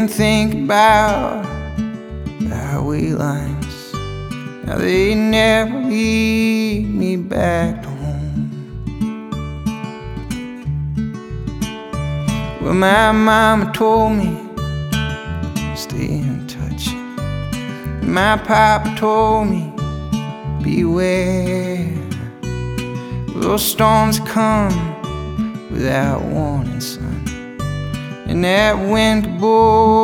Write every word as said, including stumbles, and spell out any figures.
Think about the highway lines, how they never lead me back to home. Well, my mama told me stay in touch. My papa told me beware. Those storms come without warning, son, and that wind could blow